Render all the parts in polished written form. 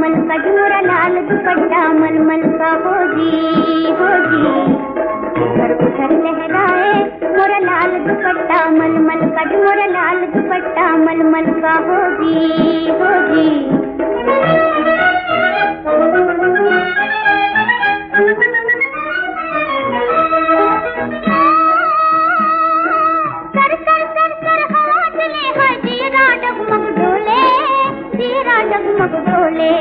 मलमल का जो मोरा लाल दुपट्टा मलमल का हो जी हो जी। इधर उधर लहराए मोरा लाल दुपट्टा मलमल का जो मोरा लाल दुपट्टा मलमल का हो जी हो जी। डगमग डोले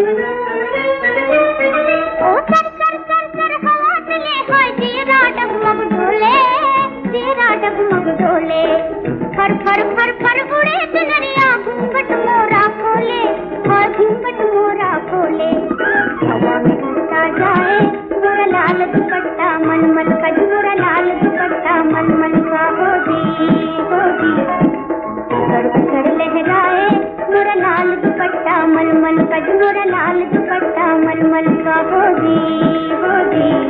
ओ सर सर सर सर हवा चले हाय जीरा डगमग डोले जीरा डगमग डोले फर फर फर फर उड़े चुनरिया घूंघट मोरा खोले हाय घूंघट मोरा खोले हवा में उड़ता जाए मोरा लाल दुपट्टा मलमल का मोरा लाल दुपट्टा मलमल का हो जी हो जी। उधर उधर लहराए मोरा लाल दुपट्टा मलमल का जो मोरा लाल दुपट्टा मलमल का हो जी हो जी।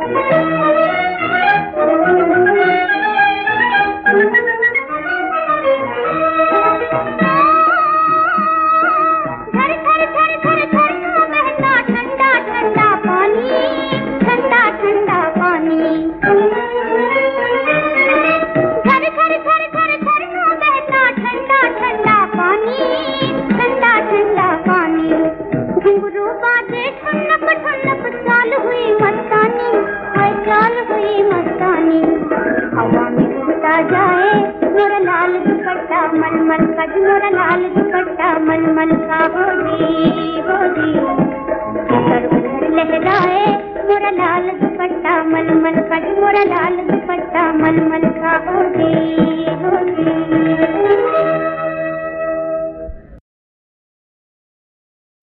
घर घर घर घर घर बहता ठंडा ठंडा पानी ठंडा ठंडा पानी। घर घर घर घर घर बहता ठंडा ठंडा पानी ठंडा ठंडा पानी। घुंघरू बाजे ठुनक ठुनक चाल हुई मस्तानी हाय चाल हुई मस्तानी। हवा में उड़ता जाए मोरा लाल दुपट्टा मलमल का जो मोरा लाल दुपट्टा मलमल का हो जी हो जी। इधर उधर लहराए मोरा लाल दुपट्टा मलमल का जो मोरा लाल दुपट्टा मलमल